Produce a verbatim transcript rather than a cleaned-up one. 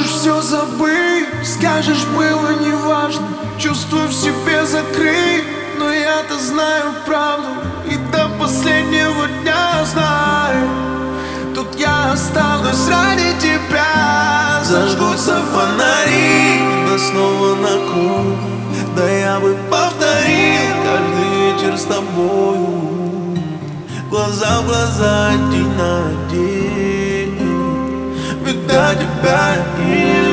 Можешь все забыть, скажешь, было неважно. Чувствую в себе закрыть, но я-то знаю правду. И до последнего дня знаю, тут я останусь ради тебя. Зажгутся фонари, но снова на круг. Да я бы повторил каждый вечер с тобою, глаза в глаза, день на день. Ведь до тебя и